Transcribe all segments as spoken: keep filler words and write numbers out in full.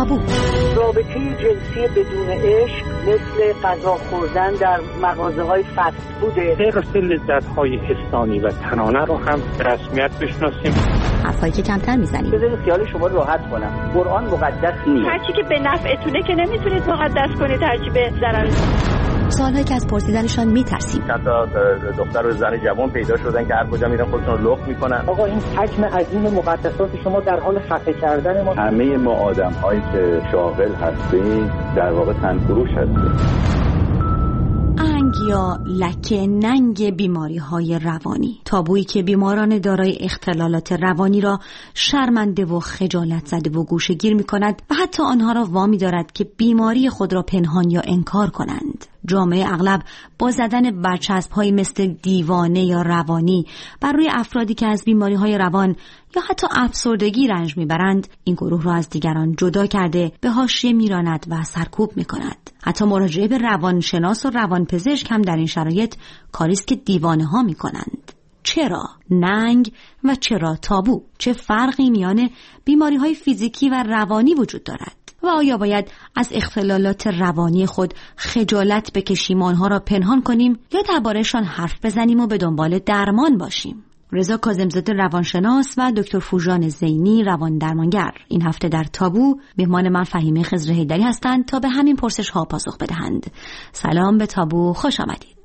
تابو. رابطه جنسی بدون عشق مثل غذا خوردن در مغازه‌های فست فوده. غیر لذت‌های حسانی و تنانه رو هم به رسمیت بشناسیم. حرفایی که کمتر میزنیم. بذارید خیال شما راحت کنم. قرآن مقدس نیست. هرچی که به نفعتونه که نمیتونید مقدس کنید، هرچی به ضرر. سوالهایی که از پرسیدنشان میترسیم. چند تا دختر و زن جوان پیدا شدن که هر کجا میرن خودشون رو لخت میکنن. آقا این حجم عظیم مقدسات شما در حال خفه کردن ما. همه ما آدم‌هایی که شاغل هستیم در واقع تنفروش هستیم. انگ یا لکه ننگ بیماری های روانی، تابویی که بیماران دارای اختلالات روانی را شرمنده و خجالت زده و گوشه گیر می کند و حتی آنها را وامی دارد که بیماری خود را پنهان یا انکار کنند. جامعه اغلب با زدن برچسب‌هایی مثل دیوانه یا روانی بر روی افرادی که از بیماری‌های روان یا حتی افسردگی رنج میبرند، این گروه را از دیگران جدا کرده به حاشیه میراند و سرکوب میکند. حتی مراجعه به روانشناس و روانپزشک هم در این شرایط کاری است که دیوانه ها میکنند. چرا ننگ و چرا تابو؟ چه فرقی میان بیماری‌های فیزیکی و روانی وجود دارد؟ و آیا باید از اختلالات روانی خود خجالت بکشیم و آنها را پنهان کنیم یا درباره‌شان حرف بزنیم و به دنبال درمان باشیم؟ رضا کاظم‌زاده روانشناس و دکتر فوژان زینی روان درمانگر این هفته در تابو مهمان من فهیمه خضر حیدری هستند تا به همین پرسش ها پاسخ بدهند. سلام به تابو، خوش آمدید.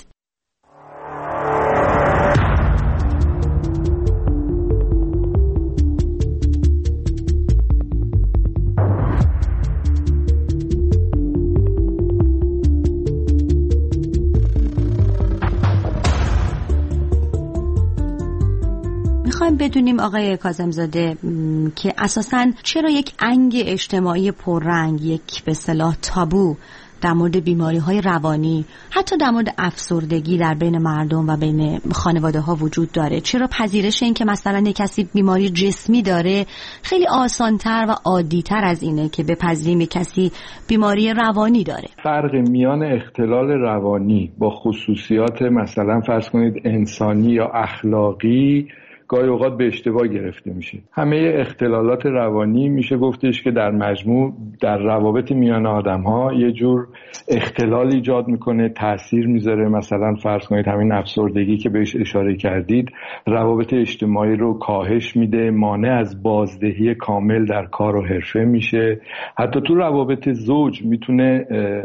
میخوایم بدونیم آقای کاظم‌زاده که اساساً چرا یک انگ اجتماعی پررنگ، یک به اصطلاح تابو در مورد بیماری‌های روانی، حتی در مورد افسردگی در بین مردم و بین خانواده‌ها وجود داره؟ چرا پذیرش این که مثلا یک کسی بیماری جسمی داره خیلی آسان‌تر و عادی‌تر از اینه که بپذیریم یک کسی بیماری روانی داره؟ فرق میان اختلال روانی با خصوصیات مثلا فرض کنید انسانی یا اخلاقی گاهی اوقات به اشتباه گرفته میشه. همه اختلالات روانی میشه گفتش که در مجموع در روابط میان آدم‌ها یه جور اختلال ایجاد میکنه، تأثیر میذاره. مثلا فرض کنید همین افسردگی که بهش اشاره کردید روابط اجتماعی رو کاهش میده، مانع از بازدهی کامل در کار و حرفه میشه. حتی تو روابط زوج میتونه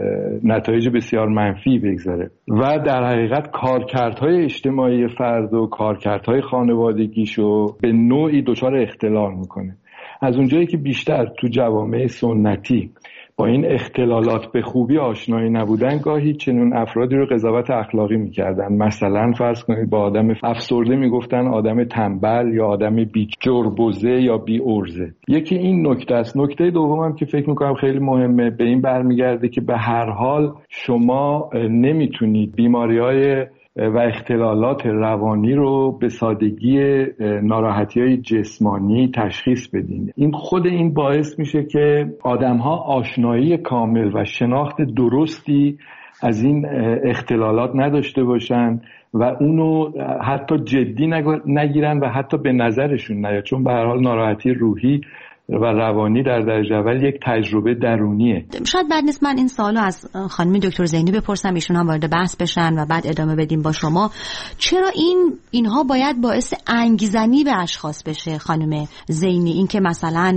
نتایج بسیار منفی بگذاره و در حقیقت کارکردهای اجتماعی فرد و کارکردهای خانوادگی گیشو به نوعی دچار اختلال میکنه. از اونجایی که بیشتر تو جوامع سنتی با این اختلالات به خوبی آشنایی نبودن، گاهی چنین افرادی رو قضاوت اخلاقی میکردن. مثلا فرض کنید با آدم افسرده میگفتن آدم تنبل یا آدم بی جربوزه یا بی ارزه. یکی این نکته است. نکته دومم که فکر میکنم خیلی مهمه به این برمیگرده که به هر حال شما نمیتونید بیماری‌های و اختلالات روانی رو به سادگی ناراحتی‌های جسمانی تشخیص بدین. این خود این باعث میشه که آدم‌ها آشنایی کامل و شناخت درستی از این اختلالات نداشته باشن و اونو حتی جدی نگیرن و حتی به نظرشون نیاد، چون به هر حال ناراحتی روحی و روانی در درجه اول یک تجربه درونیه. شاید بعد نیست من این سوالو از خانم دکتر زینی بپرسم، ایشون هم وارد بحث بشن و بعد ادامه بدیم با شما. چرا این اینها باید باعث انگیزنی به اشخاص بشه خانم زینی؟ این که مثلا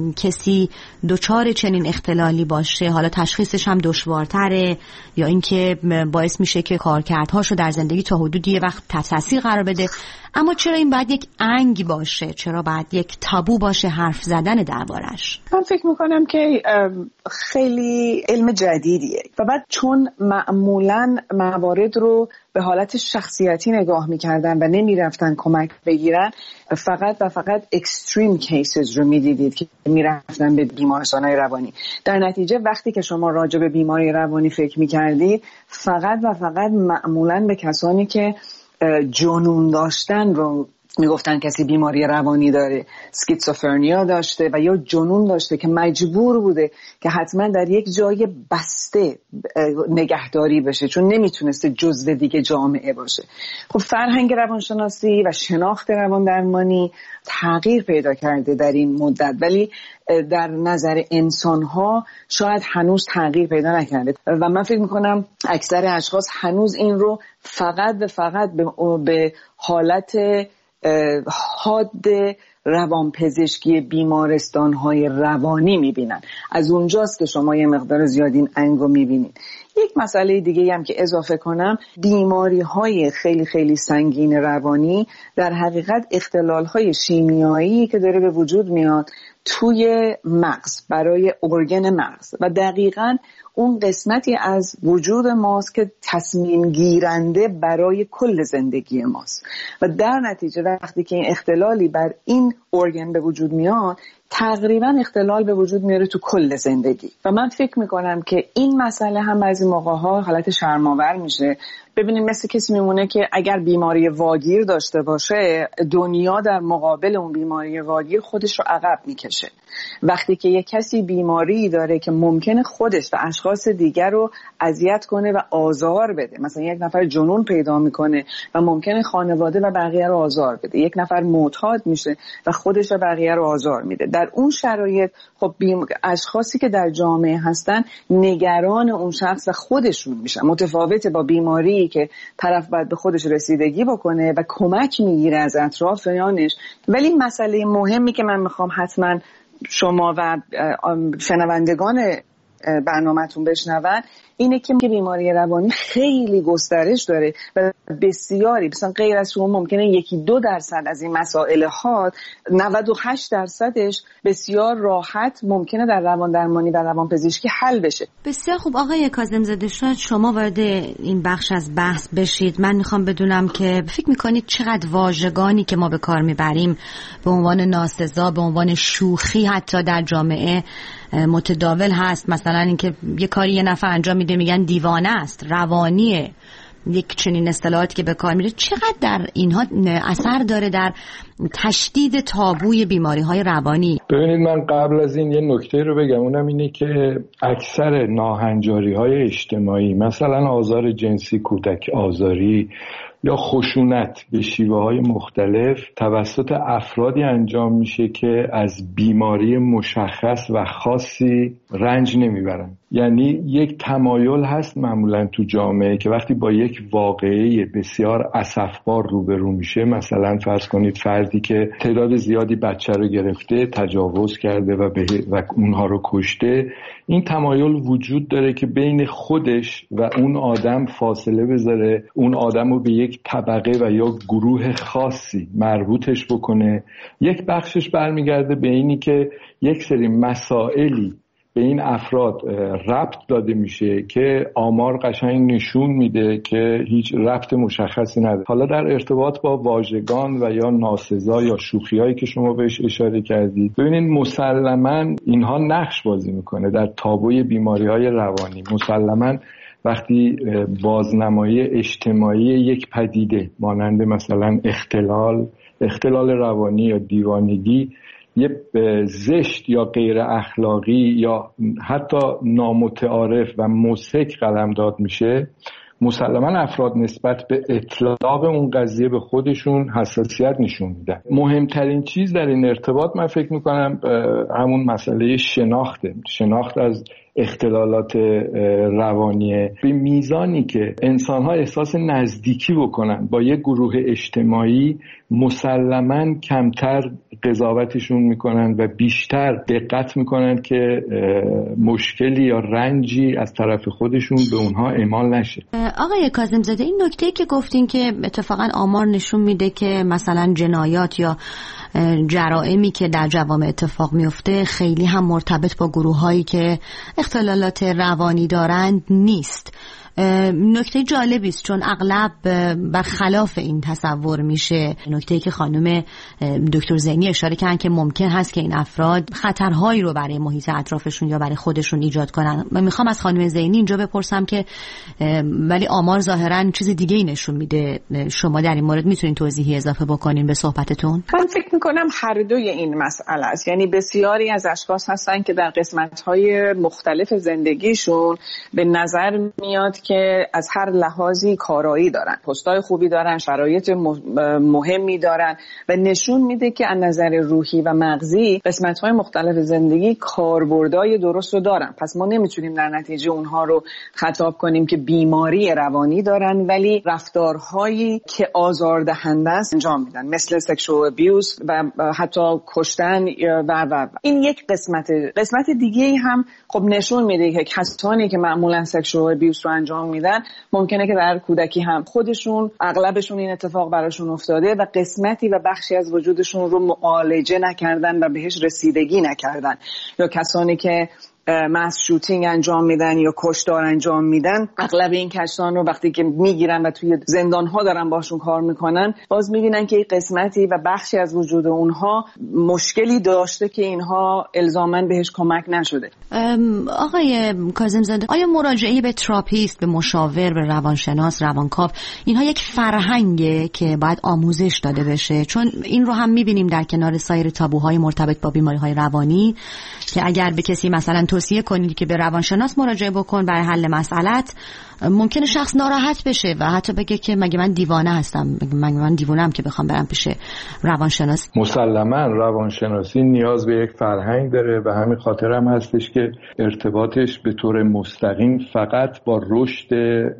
کسی دچار چنین اختلالی باشه حالا تشخیصش هم دشوارتره، یا اینکه باعث میشه که کارکردهاشو در زندگی تا حدودی یه وقت تحت تاثیر قرار بده، اما چرا این باید یک انگ باشه؟ چرا باید یک تابو باشه حرف زدن دربارش؟ من فکر میکنم که خیلی علم جدیدیه و بعد چون معمولاً موارد رو به حالت شخصیتی نگاه میکردن و نمیرفتن کمک بگیرن، فقط و فقط اکستریم کیسز رو میدیدید که میرفتن به بیمارستانهای روانی. در نتیجه وقتی که شما راجع به بیماری روانی فکر میکردید فقط و فقط معمولاً به کسانی که جنون داشتن رو میگفتن کسی بیماری روانی داره، اسکیزوفرنیا داشته و یا جنون داشته که مجبور بوده که حتما در یک جای بسته نگهداری بشه چون نمیتونسته جزو دیگه جامعه باشه. خب فرهنگ روانشناسی و شناخت روان درمانی تغییر پیدا کرده در این مدت، ولی در نظر انسان‌ها شاید هنوز تغییر پیدا نکرده و من فکر میکنم اکثر اشخاص هنوز این رو فقط و فقط به حالت حاد روانپزشکی بیمارستان‌های روانی می‌بینن. از اونجاست که شما یه مقدار زیاد این انگو می‌بینید. یک مسئله دیگه هم که اضافه کنم، بیماری‌های خیلی خیلی سنگین روانی در حقیقت اختلال‌های شیمیایی که داره به وجود میاد توی مغز، برای ارگن مغز و دقیقاً اون قسمتی از وجود ماست که تصمیم گیرنده برای کل زندگی ماست و در نتیجه وقتی که این اختلالی بر این ارگن به وجود میاد تقریبا اختلال به وجود میاره تو کل زندگی و من فکر میکنم که این مسئله هم بعضی موقع‌ها حالت شرم‌آور میشه. ببینید مثل کسی میمونه که اگر بیماری واگیر داشته باشه دنیا در مقابل اون بیماری واگیر خودش رو عقب میکشه. وقتی که یک کسی بیماری داره که ممکنه خودش و اشخاص دیگر رو اذیت کنه و آزار بده، مثلا یک نفر جنون پیدا میکنه و ممکنه خانواده و بقیه رو آزار بده، یک نفر معتاد میشه و خودش و بقیه رو آزار میده، در اون شرایط خب بیم... اشخاصی که در جامعه هستن نگران اون شخص و خودشون میشن. متفاوته با بیماری که طرف باید به خودش رسیدگی بکنه و کمک میگیره از اطرافیانش. ولی مسئله مهمی که من میخوام حتما شما و شنوندگان برنامه‌تون بشنون اینه که بیماری روانی خیلی گسترش داره و بسیاری، مثلا غیر از شما ممکنه یکی دو درصد از این مسائل ها نود و هشت درصدش بسیار راحت ممکنه در روان درمانی و روان پزشکی حل بشه. بسیار خوب آقای کاظم‌زاده، شاید شما وارد این بخش از بحث بشید. من میخوام بدونم که فکر میکنید چقدر واژگانی که ما به کار میبریم به عنوان ناسزا، به عنوان شوخی حتی در جامعه متداول هست. مثلا اینکه یه کاری یه نفر انجام میده میگن دیوانه است، روانیه، یک چنین اصطلاحاتی که به کار میره، چقدر در اینها اثر داره در تشدید تابوی بیماری های روانی؟ ببینید من قبل از این یه نکته رو بگم، اونم اینه که اکثر ناهنجاری های اجتماعی، مثلا آزار جنسی، کودک آزاری یا خشونت به شیوه های مختلف توسط افرادی انجام میشه که از بیماری مشخص و خاصی رنج نمیبرن. یعنی یک تمایل هست معمولا تو جامعه که وقتی با یک واقعه بسیار اسفبار روبرو میشه، مثلا فرض کنید فردی که تعداد زیادی بچه رو گرفته، تجاوز کرده و, به و اونها رو کشته، این تمایل وجود داره که بین خودش و اون آدم فاصله بذاره، اون آدم رو به یک طبقه و یا گروه خاصی مربوطش بکنه. یک بخشش برمیگرده به اینی که یک سری مسائلی به این افراد ربط داده میشه که آمار قشنگ نشون میده که هیچ ربط مشخصی نداره. حالا در ارتباط با واژگان و یا ناسزا یا شوخیایی که شما بهش اشاره کردید، ببینید مسلماً اینها نقش بازی میکنه در تابوی بیماری‌های روانی. مسلماً وقتی بازنمایی اجتماعی یک پدیده مانند مثلا اختلال اختلال روانی یا دیوانگی یه زشت یا غیر اخلاقی یا حتی نامتعارف و مضحک قلمداد میشه، مسلماً افراد نسبت به اطلاق اون قضیه به خودشون حساسیت نشون میدن. مهمترین چیز در این ارتباط من فکر میکنم همون مسئله شناخته، شناخت از اختلالات روانیه. به میزانی که انسان‌ها احساس نزدیکی بکنن با یک گروه اجتماعی، مسلماً کمتر قضاوتشون میکنن و بیشتر دقت میکنن که مشکلی یا رنجی از طرف خودشون به اونها اعمال نشه. آقای کاظم‌زاده، این نکته که گفتین که اتفاقاً آمار نشون میده که مثلا جنایات یا جرائمی که در جوامع اتفاق میفته خیلی هم مرتبط با گروه‌هایی که اختلالات روانی دارند نیست. نکته جالبی است چون اغلب برخلاف این تصور میشه. نکته‌ای که خانم دکتر زینی اشاره کردن که ممکن هست که این افراد خطرهایی رو برای محیط اطرافشون یا برای خودشون ایجاد کنن. من میخوام از خانم زینی اینجا بپرسم که ولی آمار ظاهرا چیز دیگه ای نشون میده. شما در این مورد میتونین توضیحی اضافه بکنین به صحبتتون؟ من فکر میکنم هر دوی این مسئله است. یعنی بسیاری از اشخاص هستن که در قسمت‌های مختلف زندگیشون به نظر میاد که از هر لحاظی کارایی دارن، پستای خوبی دارن، شرایط مهمی دارن و نشون میده که از نظر روحی و مغزی قسمت‌های مختلف زندگی کاربردهای درست رو دارن. پس ما نمیتونیم در نتیجه اونها رو خطاب کنیم که بیماری روانی دارن، ولی رفتارهایی که آزاردهنده است انجام میدن، مثل سکشوال ابیوز و حتی کشتن و و این یک قسمت. قسمت دیگه هم خب نشون میده که کسانی که معمولا سکشوال ابیوز رو انجام میدن ممکنه که در کودکی هم خودشون اغلبشون این اتفاق براشون افتاده و قسمتی و بخشی از وجودشون رو معالجه نکردن و بهش رسیدگی نکردن، یا کسانی که ماس شوتینگ انجام میدن یا کشتار انجام میدن، اغلب این کسان رو وقتی که میگیرن و توی زندان ها دارن باشون کار میکنن باز میبینن که قسمتی و بخشی از وجود اونها مشکلی داشته که اینها الزاماً بهش کمک نشده. آقای کاظم زاده، آیا مراجعه به تراپیست، به مشاور، به روانشناس، روانکاو اینها یک فرهنگه که باید آموزش داده بشه؟ چون این رو هم میبینیم در کنار سایر تابوهای مرتبط با بیماری‌های روانی که اگر به کسی مثلا توصیه کنید که به روانشناس مراجعه بکن برای حل مسئلت، ممکنه شخص ناراحت بشه و حتی بگه که مگه من دیوانه هستم، مگه من دیوانه‌ام که بخوام برم پیش روانشناس. مسلماً روانشناسی نیاز به یک فرهنگ داره و همین خاطر هم هستش که ارتباطش به طور مستقیم فقط با رشد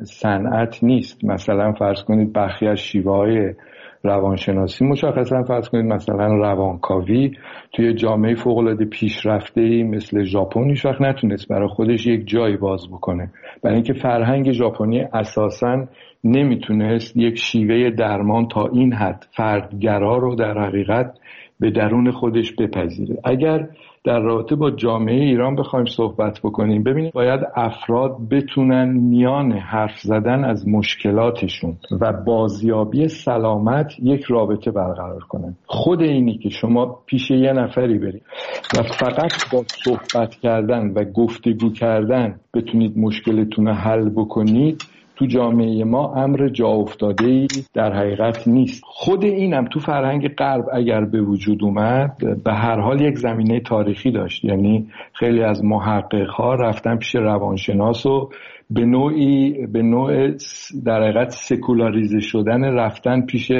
صنعت نیست. مثلا فرض کنید برخی از شیوه‌های روانشناسی مشخصا فرض کنید مثلا روانکاوی توی جامعه فوق‌العاده پیشرفته‌ای مثل ژاپن هیچ وقت نتونست برای خودش یک جای باز بکنه، برای اینکه فرهنگ ژاپنی اساساً نمیتونست یک شیوه درمان تا این حد فردگرا رو در حقیقت به درون خودش بپذیره. اگر در رابطه با جامعه ایران بخوایم صحبت بکنیم، ببینید باید افراد بتونن میان حرف زدن از مشکلاتشون و بازیابی سلامت یک رابطه برقرار کنن. خود اینی که شما پیش یه نفری برید و فقط با صحبت کردن و گفتگو کردن بتونید مشکلتون رو حل بکنید، تو جامعه ما امر جا افتاده‌ای در حقیقت نیست. خود اینم تو فرهنگ غرب اگر به وجود اومد به هر حال یک زمینه تاریخی داشت. یعنی خیلی از محقق‌ها رفتن پیش روانشناس و به نوعی به نوع در حقیقت سکولاریزه شدن رفتن پیش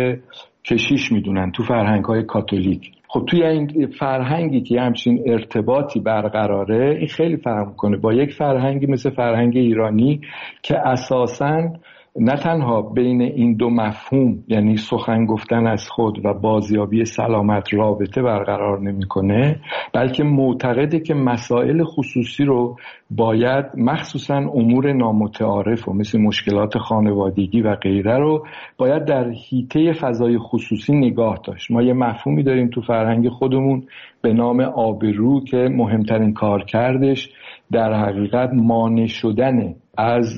کشیش میدونن تو فرهنگ‌های کاتولیک. خب توی این فرهنگی که همچین ارتباطی برقراره، این خیلی فرق می‌کنه با یک فرهنگی مثل فرهنگ ایرانی که اساساً نه تنها بین این دو مفهوم یعنی سخن گفتن از خود و بازیابی سلامت رابطه برقرار نمی‌کنه، بلکه معتقده که مسائل خصوصی رو باید مخصوصاً امور نامتعارف و مثل مشکلات خانوادگی و غیره رو باید در حیطه فضای خصوصی نگاه داشت. ما یه مفهومی داریم تو فرهنگ خودمون به نام آبرو که مهمترین کارکردش در حقیقت مانع شدن از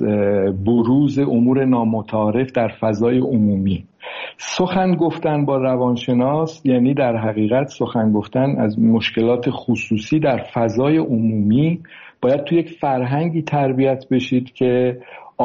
بروز امور نامتعارف در فضای عمومی. سخن گفتن با روانشناس یعنی در حقیقت سخن گفتن از مشکلات خصوصی در فضای عمومی. باید توی یک فرهنگی تربیت بشید که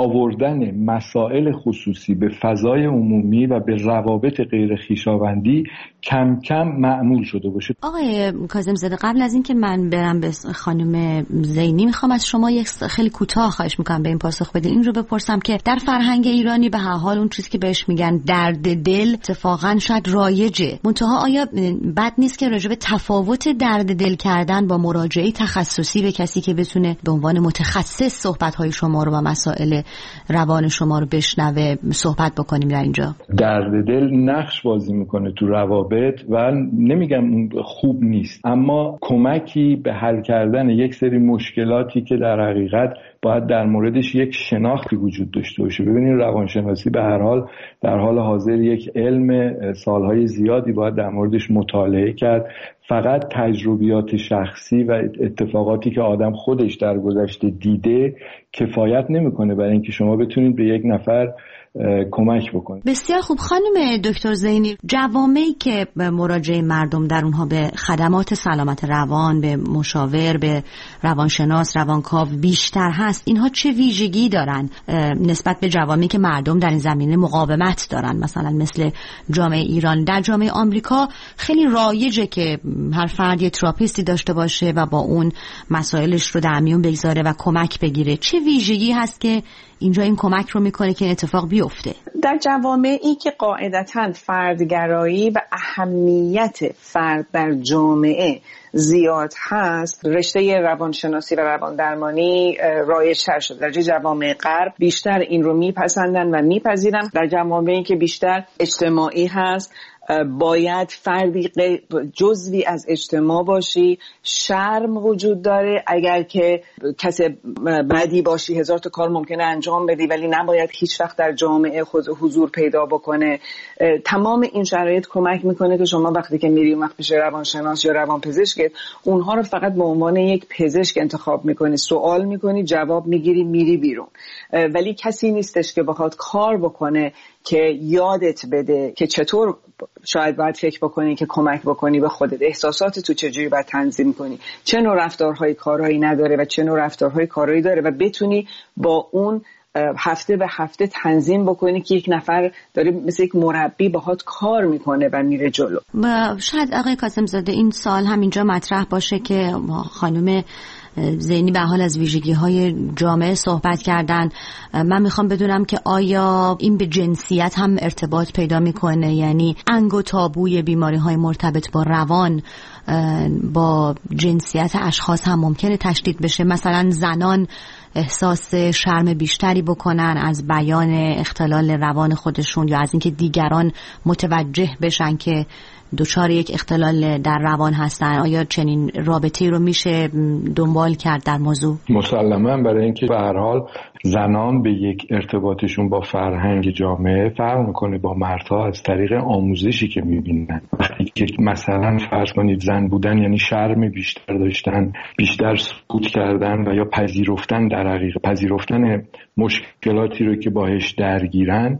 آوردن مسائل خصوصی به فضای عمومی و به روابط غیر خویشاوندی کم کم معمول شده باشه. آقای کاظم زاده، قبل از این که من برم به خانم زینی، میخوام از شما یک خیلی کوتاه خواهش میکنم به این پاسخ بدین. این رو بپرسم که در فرهنگ ایرانی به هر حال اون چیزی که بهش میگن درد دل اتفاقا شاید رایجه، منتها آیا بد نیست که راجع به تفاوت درد دل کردن با مراجعه تخصصی به کسی که بتونه به عنوان متخصص صحبت‌های شما رو و مسائل روان شما رو بشنوه صحبت بکنیم در اینجا؟ درد دل نقش بازی میکنه تو روابط و نمیگم خوب نیست، اما کمکی به حل کردن یک سری مشکلاتی که در حقیقت باید در موردش یک شناختی وجود داشته باشه. ببینید روانشناسی به هر حال در حال حاضر یک علم سالهای زیادی باید در موردش مطالعه کرد. فقط تجربیات شخصی و اتفاقاتی که آدم خودش در گذشته دیده کفایت نمیکنه برای اینکه شما بتونید به یک نفر کمک بکنید. بسیار خوب. خانم دکتر زینی، جوامعی که مراجعه مردم در اونها به خدمات سلامت روان، به مشاور، به روانشناس، روانکاو بیشتر هست، اینها چه ویژگی دارن نسبت به جوامعی که مردم در این زمینه مقاومت دارن؟ مثلا مثل جامعه ایران. در جامعه آمریکا خیلی رایجه که هر فرد یه تراپیستی داشته باشه و با اون مسائلش رو در میون بگذاره و کمک بگیره. چه ویژگی هست که اینجا این کمک رو میکنه که اتفاق بیفته؟ در جوامعی که قاعدتاً فردگرایی و اهمیت فرد در جامعه زیاد هست، رشته روانشناسی و رواندرمانی رایج‌تر شده. در جوامع غرب بیشتر این رو میپسندن و میپذیرن. در جوامعی که بیشتر اجتماعی هست، باید فردی جزوی از اجتماع باشی، شرم وجود داره. اگر که کسی بدی باشی هزار تا کار ممکنه انجام بدی ولی نباید هیچ وقت در جامعه خود حضور پیدا بکنه. تمام این شرایط کمک میکنه که شما وقتی که میری اون وقت پیش روانشناس یا روانپزشک، اونها رو فقط به عنوان یک پزشک انتخاب میکنی، سوال میکنی، جواب میگیری، میری بیرون. ولی کسی نیستش که بخواد کار بکنه که یادت بده که چطور شاید باید فکر بکنی که کمک بکنی به خودت، احساسات تو چجوری باید تنظیم کنی، چه نوع رفتارهای کارهایی نداره و چه نوع رفتارهای کارهایی داره و بتونی با اون هفته به هفته تنظیم بکنی که یک نفر داره مثل یک مربی باهات کار میکنه و میره جلو. شاید آقای کاظم زاده این سال هم اینجا مطرح باشه که خانم زینی به حال از ویژگی‌های جامعه صحبت کردن. من میخوام بدونم که آیا این به جنسیت هم ارتباط پیدا میکنه؟ یعنی انگ و تابوی بیماری‌های مرتبط با روان با جنسیت اشخاص هم ممکنه تشدید بشه؟ مثلا زنان احساس شرم بیشتری بکنن از بیان اختلال روان خودشون یا از اینکه دیگران متوجه بشن که دچار یک اختلال در روان هستن. آیا چنین رابطه‌ای رو میشه دنبال کرد در موضوع؟ مسلماً، برای اینکه به هر حال زنان به یک ارتباطشون با فرهنگ جامعه فرق میکنه با مردها از طریق آموزشی که میبینن. وقتی که مثلا فرض کنید زن بودن یعنی شرم بیشتر داشتن، بیشتر سکوت کردن و یا پذیرفتن، در حقیقت پذیرفتن مشکلاتی رو که باهاش درگیرن.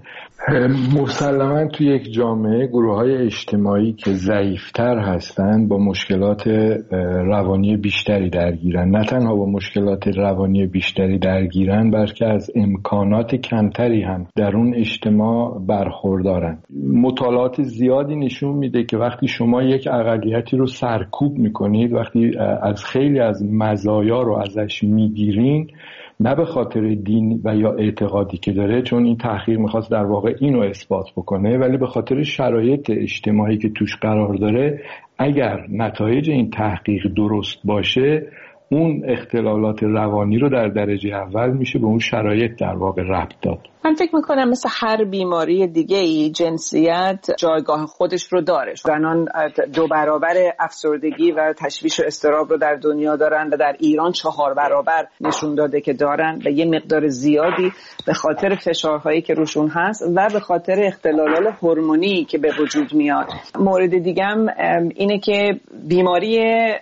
مسلماً توی یک جامعه گروه‌های اجتماعی که ضعیف‌تر هستن با مشکلات روانی بیشتری درگیرن. نه تنها با مشکلات روانی بیشتری درگیرن بلکه از امکانات کمتری هم در اون اجتماع برخوردارن. مطالعات زیادی نشون میده که وقتی شما یک اقلیتی رو سرکوب میکنید، وقتی از خیلی از مزایا رو ازش میگیرین، نه به خاطر دین و یا اعتقادی که داره، چون این تحقیق میخواست در واقع اینو اثبات بکنه، ولی به خاطر شرایط اجتماعی که توش قرار داره، اگر نتایج این تحقیق درست باشه، اون اختلالات روانی رو در درجه اول میشه به اون شرایط در واقع ربط داد. من فکر میکنم مثل هر بیماری دیگه ای جنسیت جایگاه خودش رو داره. زنان دو برابر افسردگی و تشویش و اضطراب رو در دنیا دارن و در ایران چهار برابر نشون داده که دارن و یه مقدار زیادی به خاطر فشارهایی که روشون هست و به خاطر اختلالات هورمونی که به وجود میاد. مورد دیگه هم اینه که بیماری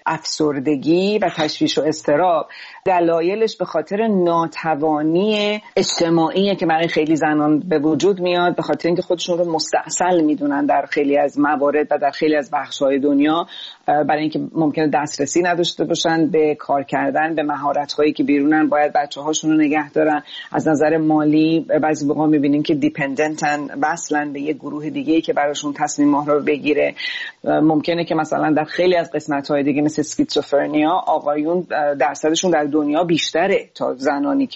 افسردگی و تشویش و اضطراب دلایلش به خاطر ناتوانی اجتماعیه که برای خیلی زنان به وجود میاد، به خاطر اینکه خودشون رو مستعصل میدونن در خیلی از موارد و در خیلی از بخش‌های دنیا، برای اینکه ممکنه دسترسی نداشته باشن به کار کردن، به مهارت‌هایی که بیرونن، باید بچه‌هاشون رو نگه دارن. از نظر مالی بعضی وقتا می‌بینیم که دیپندنتن، وصلن به یه گروه دیگه‌ای که براشون تصمیم‌ها رو بگیره. ممکنه که مثلا در خیلی از قسمت‌های دیگه مثل اسکیزوفرنیا آقایون درصدشون در دنیا بیشتره تا زنانی که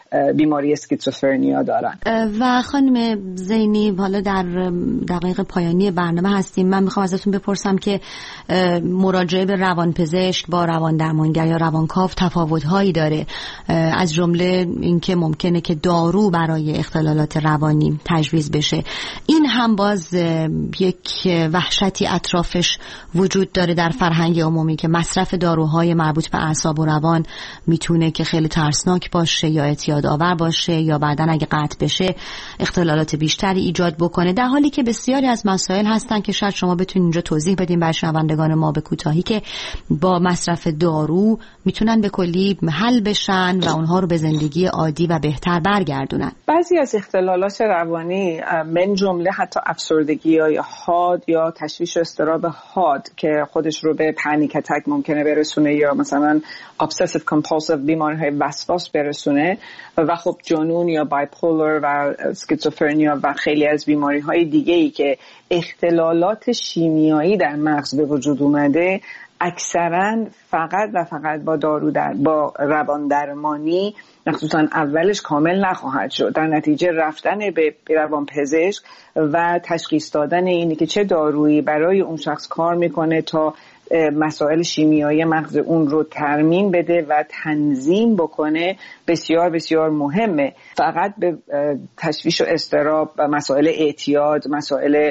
بیماری اسکیزوفرنیا دارن. و خانم زینی، حالا در دقایق پایانی برنامه هستیم، من میخوام ازتون بپرسم که مراجعه به روانپزشک با روان درمانگر یا روانکاو تفاوت‌هایی داره، از جمله اینکه ممکنه که دارو برای اختلالات روانی تجویز بشه. این هم باز یک وحشتی اطرافش وجود داره در فرهنگ عمومی که مصرف داروهای مربوط به اعصاب و روان میتونه که خیلی ترسناک باشه یا اعتیاد آور باشه یا بعداً اگه قطع بشه اختلالات بیشتری ایجاد بکنه، در حالی که بسیاری از مسائل هستن که شاید شما بتونید اینجا توضیح بدین برای شنوندگان ما به کوتاهی که با مصرف دارو میتونن به کلی حل بشن و اونها رو به زندگی عادی و بهتر برگردونن. بعضی از اختلالات روانی من جمله حتی افسردگی یا حاد یا تشویش و اضطراب حاد که خودش رو به پنیک اتک ممکنه برسونه یا مثلا obsessive compulsive بیماری‌های وسواس برسونه و خب جنون یا بایپولر و اسکیزوفرنیا و خیلی از بیماری‌های دیگه‌ای که اختلالات شیمیایی در مغز به وجود اومده اکثرا فقط و فقط با دارو در با روان درمانی مخصوصا اولش کامل نخواهد شد. در نتیجه رفتن به روان پزشک و تشخیص دادن اینی که چه دارویی برای اون شخص کار میکنه تا مسائل شیمیایی مغز اون رو ترمیم بده و تنظیم بکنه بسیار بسیار مهمه. فقط به تشویش و اضطراب و مسائل اعتیاد، مسائل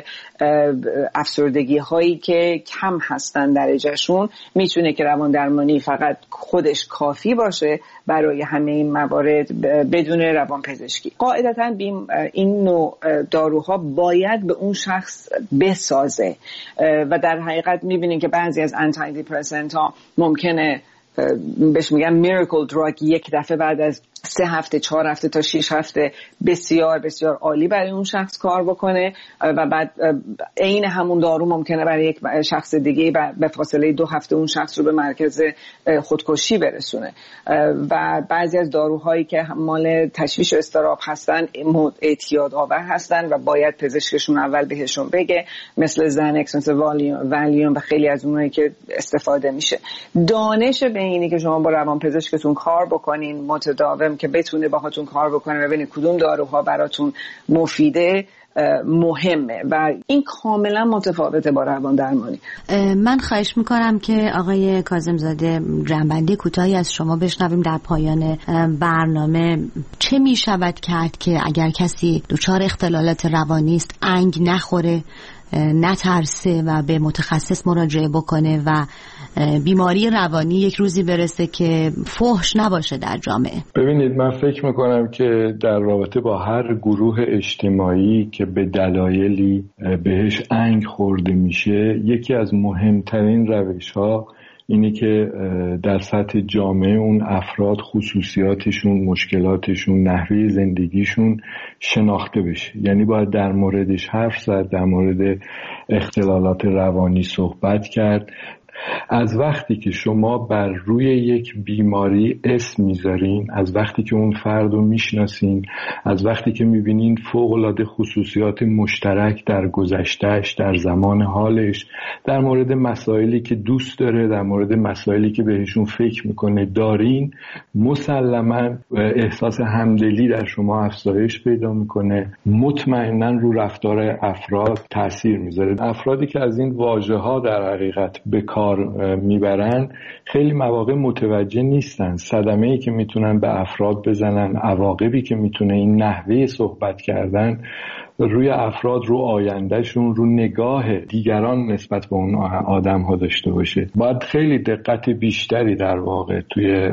افسردگی هایی که کم هستن درجهشون میتونه که روان درمانی فقط خودش کافی باشه برای همه این موارد بدون روان پزشکی. قاعدتاً این نوع داروها باید به اون شخص بسازه و در حقیقت میبینین که بعضی از انتی دیپرسنت ها ممکنه بهش میگن میراکل دراگ یک دفعه بعد از سه هفته چهار هفته تا شش هفته بسیار بسیار عالی برای اون شخص کار بکنه و بعد عین همون دارو ممکنه برای یک شخص دیگه به فاصله دو هفته اون شخص رو به مرکز خودکشی برسونه. و بعضی از داروهایی که مال تشویش و اضطراب هستن اعتیاد آور هستن و باید پزشکشون اول بهشون بگه، مثل زنکس، مثل والیوم و خیلی از اونایی که استفاده میشه. دانش به اینی که شما با روان پزشکتون کار بکنین متداوم که بتونه باهاتون کار بکنه و ببینید کدوم داروها براتون مفیده مهمه و این کاملا متفاوته با روان درمانی. من خواهش میکنم که آقای کاظم‌زاده جنبندی کوتاهی از شما بشنویم در پایان برنامه. چه میشود کرد که اگر کسی دچار اختلالات روانی است انگ نخوره، نترسه و به متخصص مراجعه بکنه و بیماری روانی یک روزی برسه که فحش نباشه در جامعه؟ ببینید، من فکر میکنم که در رابطه با هر گروه اجتماعی که به دلایلی بهش انگ خورده میشه، یکی از مهمترین روش ها اینه که در سطح جامعه اون افراد خصوصیاتشون، مشکلاتشون، نحوه زندگیشون شناخته بشه. یعنی باید در موردش حرف زد، در مورد اختلالات روانی صحبت کرد. از وقتی که شما بر روی یک بیماری اسم میذارین، از وقتی که اون فرد رو میشناسین، از وقتی که میبینین فوق‌العاده خصوصیات مشترک در گذشتهش، در زمان حالش، در مورد مسائلی که دوست داره، در مورد مسائلی که بهشون فکر میکنه دارین، مسلماً احساس همدلی در شما افزایش پیدا میکنه، مطمئناً رو رفتار افراد تأثیر میذاره. افرادی که از این واژه‌ها در حقیقت به کار میبرن خیلی مواقع متوجه نیستن صدمه‌ای که میتونن به افراد بزنن، عواقبی که میتونه این نحوه صحبت کردن روی افراد، رو آیندهشون، رو نگاه دیگران نسبت به اون آدم ها داشته باشه. باید خیلی دقت بیشتری در واقع توی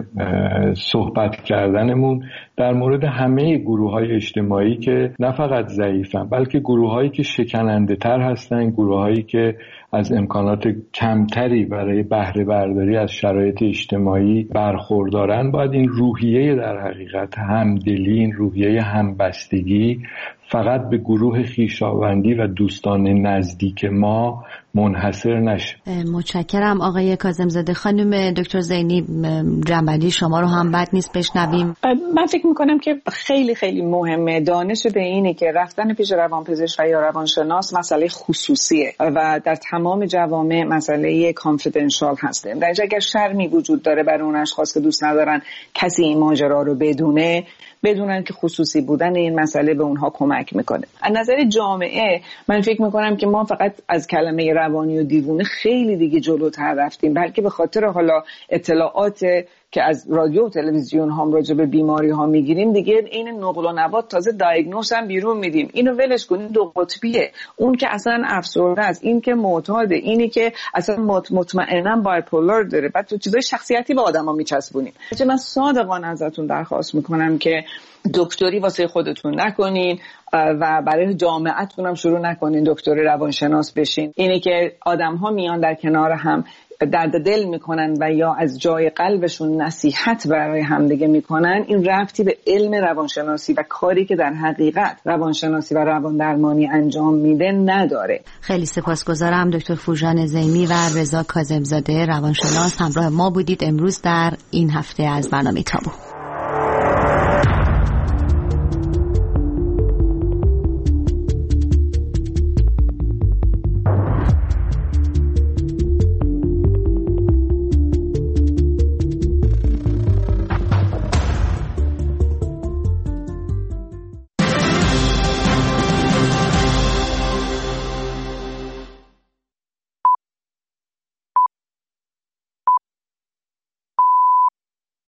صحبت کردنمون در مورد همه گروه های اجتماعی که نه فقط ضعیفن بلکه گروه هایی که شکننده تر هستن، گروه هایی که از امکانات کمتری برای بهره برداری از شرایط اجتماعی برخوردارن، باید این روحیه در حقیقت همدلی، این روحیه همبستگی فقط به گروه خویشاوندی و دوستان نزدیک ما منحصر نشه. متشکرم آقای کاظم‌زاده. خانم دکتر زینی، جنبندی شما رو هم بد نیست بشنویم. من فکر میکنم که خیلی خیلی مهمه دانش به اینه که رفتن پیش روانپزشک و یا روانشناس مسئله خصوصیه و در تمام جوامع مسئله کانفیدنشال هسته. در اگر شرمی وجود داره برای اون اشخاص که دوست ندارن کسی این ماجرا رو بدونه، بدونن که خصوصی بودن این مسئله به اونها کمک میکنه. از نظر جامعه من فکر میکنم که ما فقط از کلمه روانی و دیوونه خیلی دیگه جلوتر رفتیم، بلکه به خاطر حالا اطلاعات که از رادیو و تلویزیون هم راجع به بیماری ها میگیریم دیگه این نقل و نبات تازه دایگنوز هم بیرون میدیم. اینو ولش کنید، دو قطبیه. اون که اصلا افسرده است، این که معتاده، اینی که اصلا مطمئنا بایپولار داره، بعد تو چیزای شخصیتی به آدما میچسبونیم. من صادقانه ازتون درخواست میکنم که دکتری واسه خودتون نکنین و برای جامعتون هم شروع نکنین دکتر روانشناس بشین. اینی که آدم‌ها میان در کنار هم درد دل میکنن و یا از جای قلبشون نصیحت برای همدیگه میکنن، این ربطی به علم روانشناسی و کاری که در حقیقت روانشناسی و رواندرمانی انجام میده نداره. خیلی سپاسگزارم دکتر فوژان زینی و رضا کاظم‌زاده روانشناس همراه ما بودید امروز در این هفته از برنامه تابو.